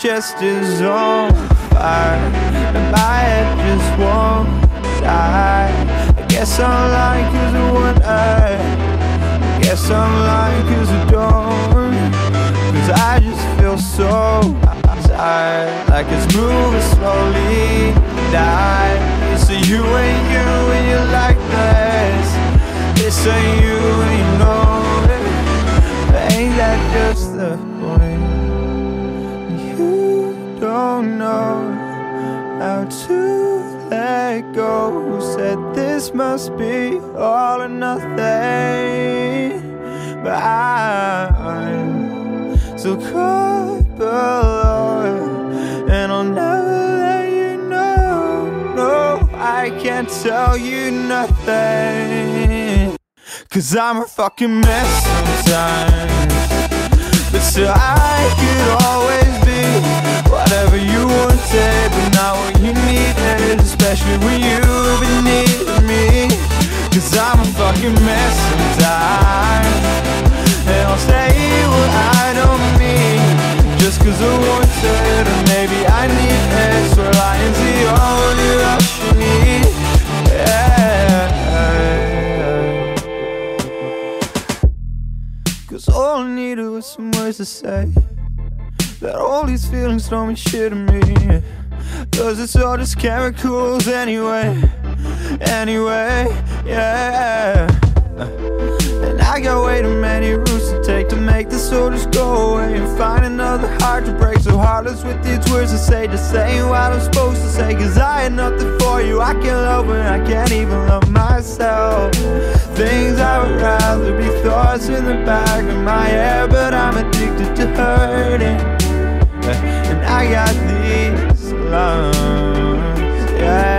chest is on fire and my head just won't die. I guess I'm lying cause I want I guess I'm lying cause I don't, cause I just feel so tired, like it's moving slowly die. It's a you and you and you like this. It's a you and you know it. But ain't that just the point? You don't know how to let go. Who said this must be all or nothing? But I'm so caught below, and I'll never let you know. No, I can't tell you nothing, cause I'm a fucking mess sometimes. But still I could always be whatever you wanted, but not what you needed, especially when you've been needing me. Cause I'm a fucking mess sometimes, and I'll say what I don't mean, just cause I wanted, or maybe I need extra lines. The only rush you need, cause all I needed was some words to say, that all these feelings don't mean shit to me, cause it's all just chemicals anyway, yeah. And I got way too many routes to take to make this all just go away, and find another heart to break, so heartless with these words to say, just saying what I'm supposed to say. Cause I had nothing for you, I can't love when I can't even love myself. Things I would rather be thoughts in the back of my head, but I'm addicted to hurting, and I got these lungs, yeah.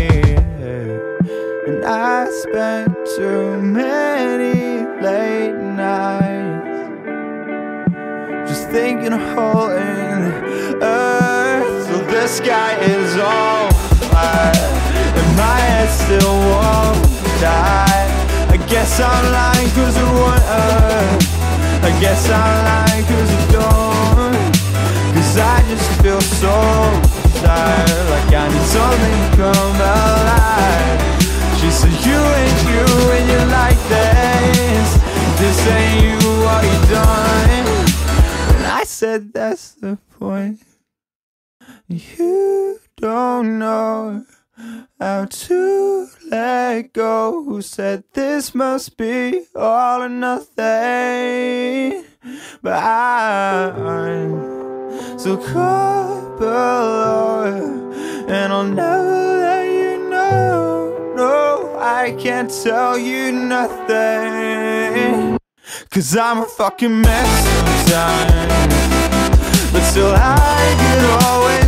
And I spent too many late nights just thinking of hole in the earth. So the sky is on fire and my head still won't die. I guess I'm lying cause I want earth. I guess I'm lying cause I don't, cause I just feel so tired, like I need something to come alive. She said you and you like this. This ain't you, what you done? And I said that's the point. You don't know how to let go. Who said this must be all or nothing? But I'm so caught below, and I'll never let you know. No, I can't tell you nothing, cause I'm a fucking mess sometimes. But still I could always